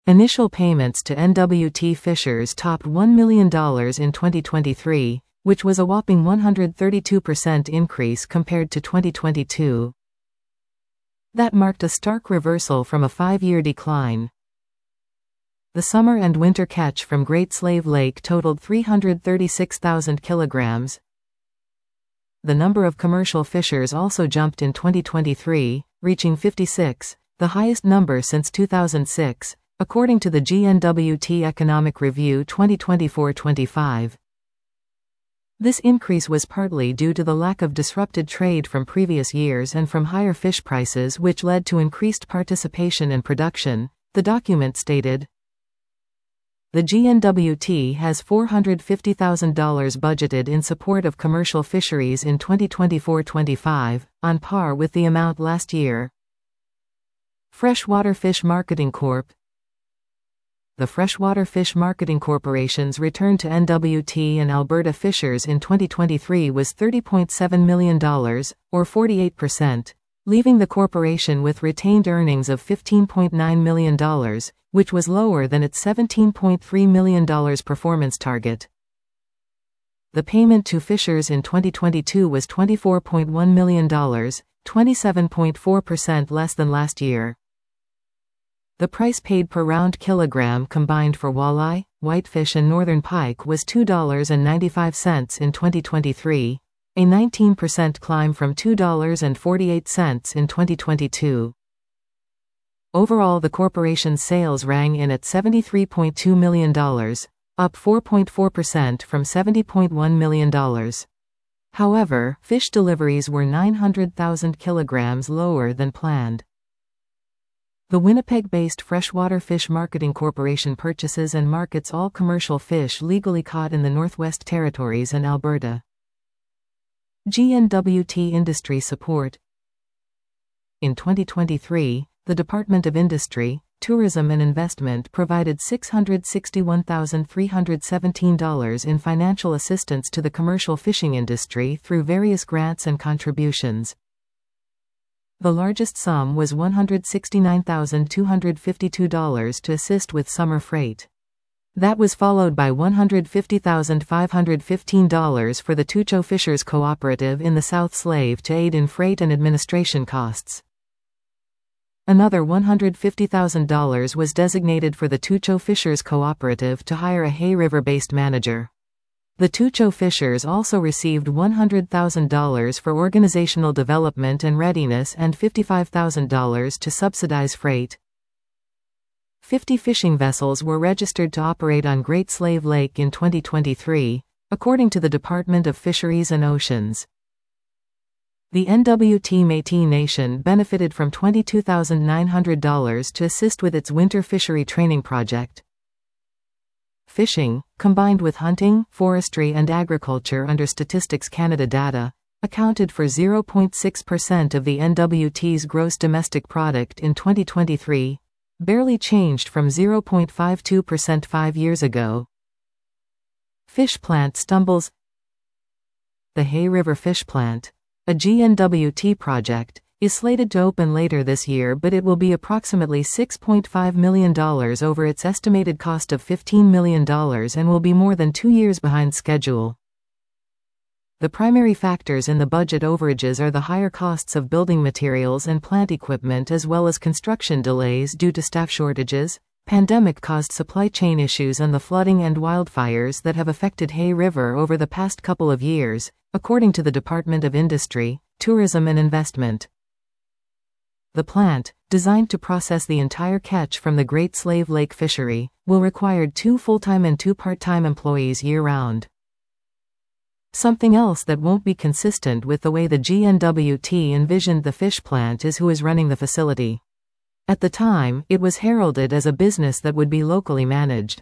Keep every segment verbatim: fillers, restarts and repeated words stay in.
Initial payments to N W T fishers topped one million dollars in twenty twenty-three, which was a whopping one hundred thirty-two percent increase compared to twenty twenty-two. That marked a stark reversal from a five-year decline. The summer and winter catch from Great Slave Lake totaled three hundred thirty-six thousand kilograms. The number of commercial fishers also jumped in twenty twenty-three, reaching fifty-six, the highest number since two thousand six, according to the G N W T Economic Review twenty twenty-four twenty-five. This increase was partly due to the lack of disrupted trade from previous years and from higher fish prices, which led to increased participation and production, the document stated. The G N W T has four hundred fifty thousand dollars budgeted in support of commercial fisheries in twenty twenty-four twenty-five, on par with the amount last year. Freshwater Fish Marketing Corporation. The Freshwater Fish Marketing Corporation's return to N W T and Alberta fishers in twenty twenty-three was thirty point seven million dollars, or forty-eight percent, leaving the corporation with retained earnings of fifteen point nine million dollars, which was lower than its seventeen point three million dollars performance target. The payment to fishers in twenty twenty-two was twenty-four point one million dollars, twenty-seven point four percent less than last year. The price paid per round kilogram combined for walleye, whitefish and northern pike was two dollars and ninety-five cents in twenty twenty-three, a nineteen percent climb from two dollars and forty-eight cents in twenty twenty-two. Overall, the corporation's sales rang in at seventy-three point two million dollars, up four point four percent from seventy point one million dollars. However, fish deliveries were nine hundred thousand kilograms lower than planned. The Winnipeg-based Freshwater Fish Marketing Corporation purchases and markets all commercial fish legally caught in the Northwest Territories and Alberta. G N W T Industry Support. In twenty twenty-three, the Department of Industry, Tourism and Investment provided six hundred sixty-one thousand three hundred seventeen dollars in financial assistance to the commercial fishing industry through various grants and contributions. The largest sum was one hundred sixty-nine thousand two hundred fifty-two dollars to assist with summer freight. That was followed by one hundred fifty thousand five hundred fifteen dollars for the Tucho Fishers Cooperative in the South Slave to aid in freight and administration costs. Another one hundred fifty thousand dollars was designated for the Tucho Fishers Cooperative to hire a Hay River-based manager. The Tucho Fishers also received one hundred thousand dollars for organizational development and readiness and fifty-five thousand dollars to subsidize freight. Fifty fishing vessels were registered to operate on Great Slave Lake in twenty twenty-three, according to the Department of Fisheries and Oceans. The N W T Métis Nation benefited from twenty-two thousand nine hundred dollars to assist with its winter fishery training project. Fishing, combined with hunting, forestry and agriculture under Statistics Canada data, accounted for zero point six percent of the N W T's gross domestic product in twenty twenty-three, barely changed from zero point five two percent five years ago. Fish plant stumbles. The Hay River Fish Plant, a G N W T project, is slated to open later this year, but it will be approximately six point five million dollars over its estimated cost of fifteen million dollars and will be more than two years behind schedule. The primary factors in the budget overages are the higher costs of building materials and plant equipment as well as construction delays due to staff shortages, pandemic-caused supply chain issues and the flooding and wildfires that have affected Hay River over the past couple of years, according to the Department of Industry, Tourism and Investment. The plant, designed to process the entire catch from the Great Slave Lake fishery, will require two full-time and two part-time employees year-round. Something else that won't be consistent with the way the G N W T envisioned the fish plant is who is running the facility. At the time, it was heralded as a business that would be locally managed.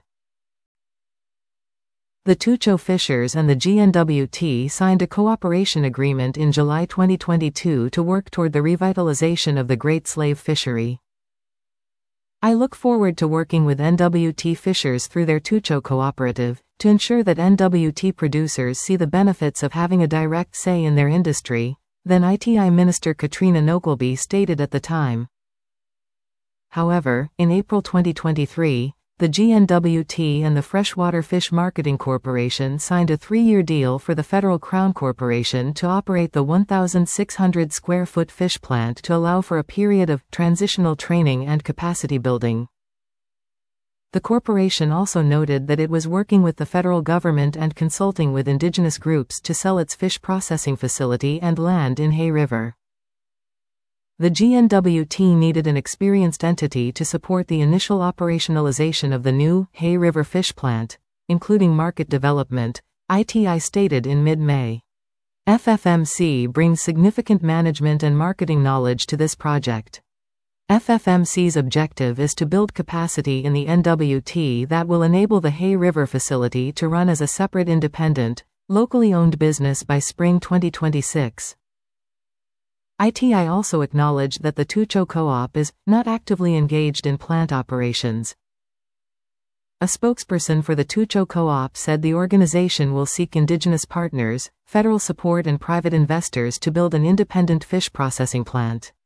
The Tucho Fishers and the G N W T signed a cooperation agreement in July twenty twenty-two to work toward the revitalization of the Great Slave Fishery. I look forward to working with N W T fishers through their Tucho Cooperative, to ensure that N W T producers see the benefits of having a direct say in their industry, then I T I Minister Katrina Nokelby stated at the time. However, in April twenty twenty-three, the G N W T and the Freshwater Fish Marketing Corporation signed a three-year deal for the Federal Crown Corporation to operate the one thousand six hundred square foot fish plant to allow for a period of transitional training and capacity building. The corporation also noted that it was working with the federal government and consulting with indigenous groups to sell its fish processing facility and land in Hay River. The G N W T needed an experienced entity to support the initial operationalization of the new Hay River fish plant, including market development, I T I stated in mid-May. F F M C brings significant management and marketing knowledge to this project. F F M C's objective is to build capacity in the N W T that will enable the Hay River facility to run as a separate independent, locally owned business by spring twenty twenty-six. I T I also acknowledged that the Tucho Co-op is not actively engaged in plant operations. A spokesperson for the Tucho Co-op said the organization will seek indigenous partners, federal support and private investors to build an independent fish processing plant.